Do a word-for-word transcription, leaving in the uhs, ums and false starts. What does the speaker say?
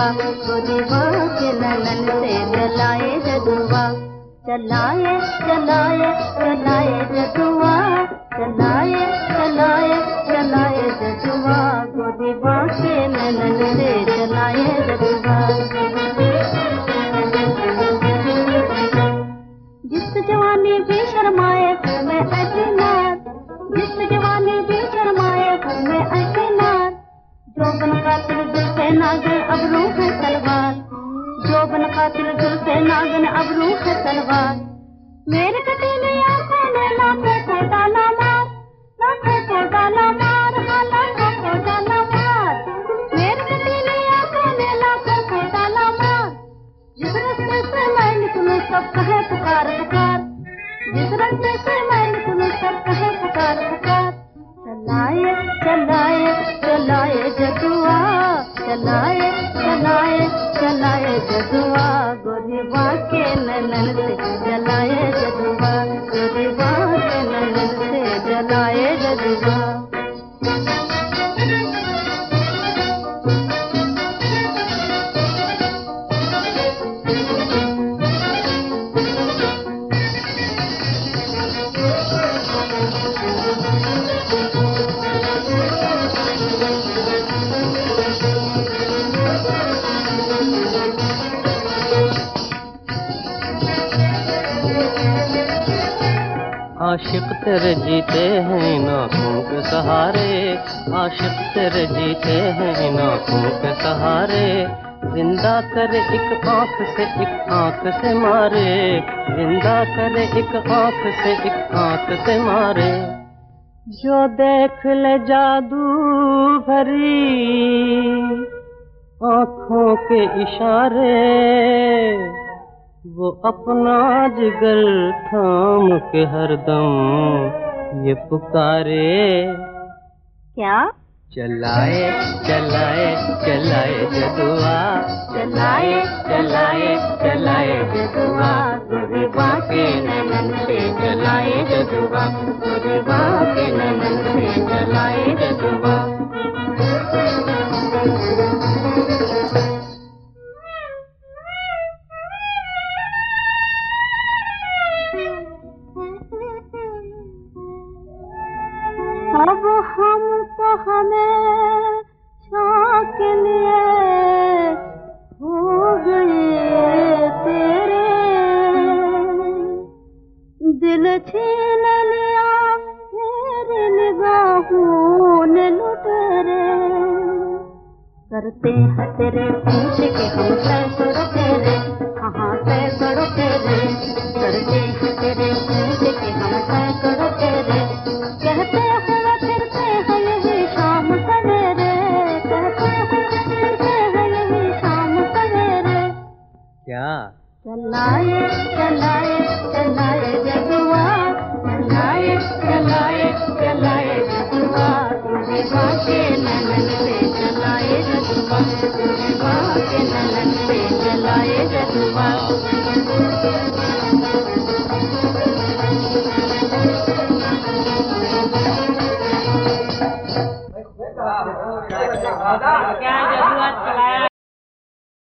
गोरीबा के ननन से चलाए जदुआ, चलाए चलाए चलाए जदुआ, चलाए चलाए चलाए जदुआ, गोरीबा के ननन से चलाए जदुआ। जिस जवानी भी शर्माए घूमे ऐसी नार, जिस जवानी भी शर्माए घूमे ऐसी नार, जोबन कातिल जुल्फे नागिन अबरू है तलवार, जोबन कातिल जुल्फे नागिन अबरू है तलवार। मेरे कटीली आंखों में लाखों को डाला मार, लाखों को डाला मार, हाँ लाखों को डाला मार। मेरे कटीली आंखों में लाखों को डाला मार। जिस रास्ते से मैं निकलूं सब कहे पुकार पुकार, जिस रास्ते से मैं निकलूं सब कहे पुकार पुकार। चलाए चलाए चलाए जदुआ, चलाए चलाए चलाए जदुआ, गोरीबा के ननन से चलाए जदुआ, गोरीबा के ननन से चलाए जदुआ। आशिक तेरे जीते हैं नाखों के सहारे, आशिक तेरे जीते हैं नाखों के सहारे। जिंदा करे एक आंख से एक आंख से मारे, जिंदा करे एक आंख से एक आंख से मारे। जो देख ले जादू भरी आंखों के इशारे, वो अपना जिगर थाम के हरदम ये पुकारे। क्या? चलाए चलाए चलाए जदुआ, चलाए चलाए चलाए जदुआ, गोरीबा के ननन से चलाए जदुआ, गोरीबा के ननन से चलाए जदुआ। अब हम तो हमें के लिए हो गए तेरे, दिल छीन लिया तेरी निगाहों ने लुटेरे। करते हैं तेरे पूछ के हम सैकड़ों तेरे, हाँ सैकड़ों तेरे। करते हैं तेरे पूछ के हम सैकड़ों तेरे, कहते हुए फिरते हैं यही शाम सवेरे, कहते हुए फिरते हैं यही शाम सवेरे। क्या? चलाए चलाए चलाए जदुआ, चलाए चलाए चलाए जदुआ, गोरीबा के ननन से चलाए जदुआ, गोरीबा के ननन से चलाए जदुआ। क्या जदुआ चलाया